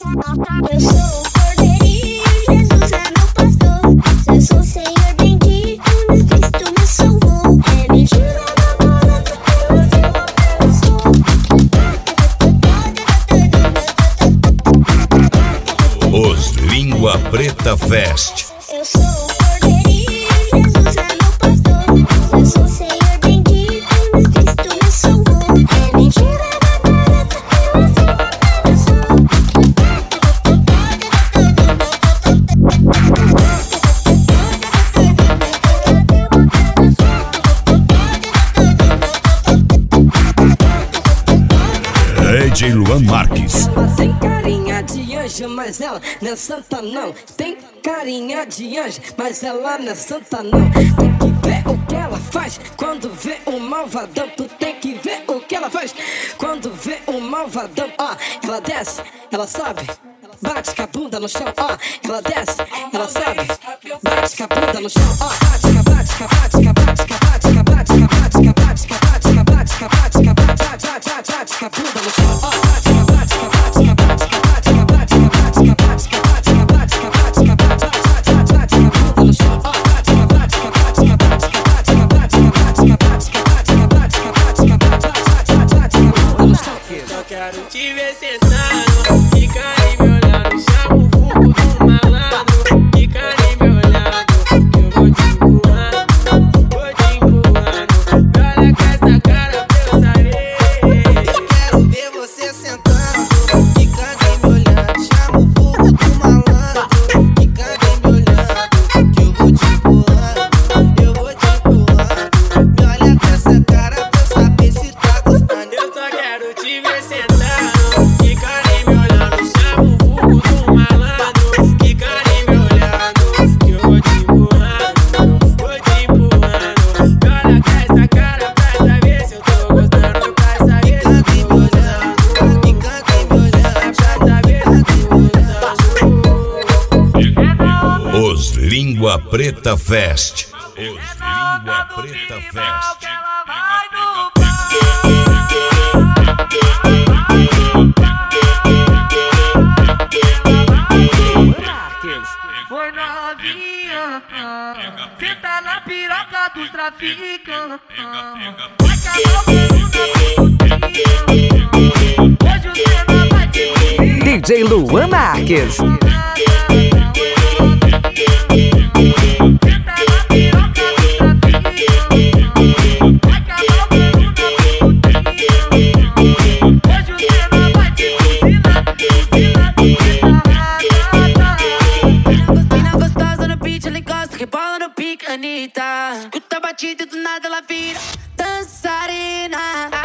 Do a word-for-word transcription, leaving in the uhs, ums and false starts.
Eu sou o cordeirinho, Jesus é meu pastor. Eu sou o Senhor bendito, meu Cristo me salvou. É mentira da barata que você não Os Língua Preta Fest. Eu sou o cordeirinho, Jesus é meu pastor. Eu sou o Senhor bendito, meu Cristo me salvou. É mentira da barata que você D J Luan Marques. Ela tem carinha de anjo, mas ela não é santa não. Tem carinha de anjo, mas ela não é santa não. Tem que ver o que ela faz quando vê um malvadão. Tu tem que ver o que ela faz quando vê um malvadão. Ó, ela desce, ela sobe, bate com a bunda no chão. Ó, ela desce, ela sobe, bate com a bunda no chão. Ó, bate, bate, bate, bate, bate, bate, bate, bate, bate, bate, bate, bate, bate, bate, bate, bate, bate com a bunda no chão. Ó, bate, bate, bate, bate, bate, bate, bate, bate, bate, bate, bate, bate, bate, bate com a bunda no chão. Ó, bate, bate, bate, bate, bate, bate, bate, bate, bate, bate com a bunda no chão. Só quero te ver sentado, fica aí me olhando, chama o vulgo do malandro, fica aí me olhando, que eu vou te empurrando, vou te empurrando, olha com essa cara pra eu saber. Quero ver você sentando, ficando aí me olhando, chama o vulgo do malandro, ficando aí me olhando, que eu vou te empurrando, eu vou te empurrando, me olha com essa cara pra eu saber se tá gostando. Eu só quero te ver sentado, fica aí me olhando, chama o vulgo do malandro, fica aí me olhando, que eu vou te empurrando, vou te empurrando, olha com essa cara pra saber se eu tô gostando, pra saber se eu tô gostando, Ficando aí me olhando, pra saber se eu tô gostando. Os Língua Preta Fest. Os Língua Preta Fest. Foi novinha, senta na piroca dos traficantes. Vai calar o bunda hoje o tema vai te D J Luan Marques. senta na piroca dos traficantes. Vai calar o bunda hoje o tema vai te fuzilar, fuzilar, Mina gostosa no beat, ela encosta, rebola no pique, Anitta. Escuta a batida e do nada ela vira dançarina.